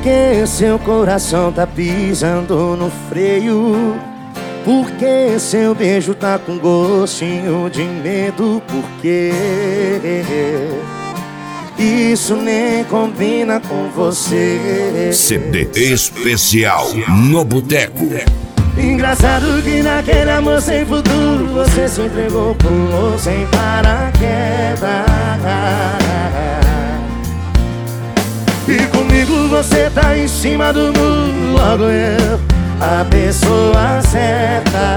que seu coração tá pisando no freio? Por que seu beijo tá com gostinho de medo? Por quê? Isso nem combina com você. CD especial no Boteco. Engraçado que naquele amor sem futuro você se entregou, pulou sem paraquedas. E comigo você tá em cima do muro, logo eu, a pessoa certa.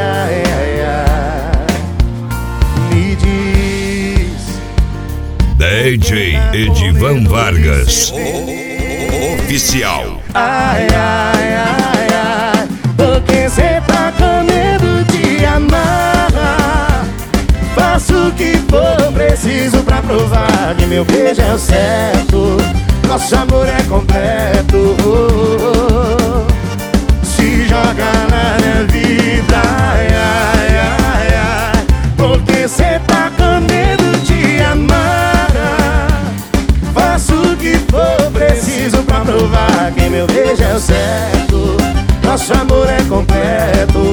Me diz, DJ Edivan Vargas oficial. ai, ai, ai, ai, porque cê tá com medo de amar. Faço o que for preciso pra provar que meu beijo é o certo, nosso amor é completo. Se joga na minha vida, ai, ai, ai, ai, porque cê tá com medo de amar. Faço o que for preciso pra provar que meu beijo é o certo, nosso amor é completo.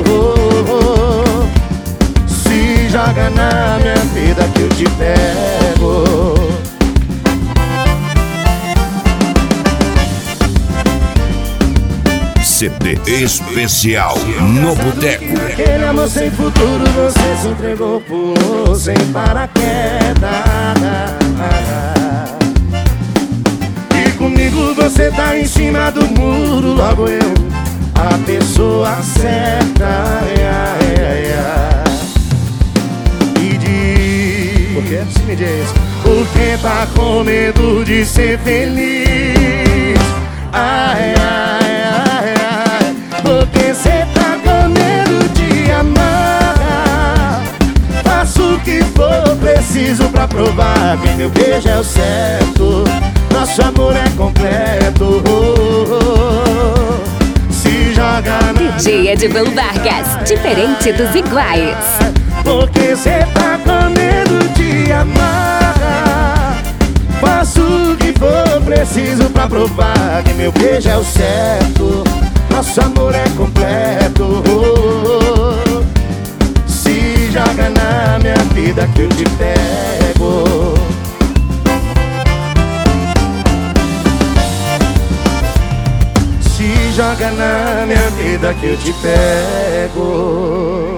Se joga na minha vida que eu te pego. CD especial no Boteco. Aquele amor sem futuro você se entregou, pulou sem paraquedas. E comigo você tá em cima do muro, logo eu, a pessoa certa. Me diz, por que se me diz? Porque tá com medo de ser feliz. Ai, ai, ai, ai, porque cê tá com medo de amar. Faço o que for preciso pra provar que meu beijo é o certo, nosso amor é completo. Se joga na DJ Edivan Vargas, diferente dos iguais. porque cê tá com medo de amar. Faço o que for preciso pra provar que meu beijo é o certo, nosso amor é completo. Se joga na minha vida que eu te pego. Se joga na minha vida que eu te pego.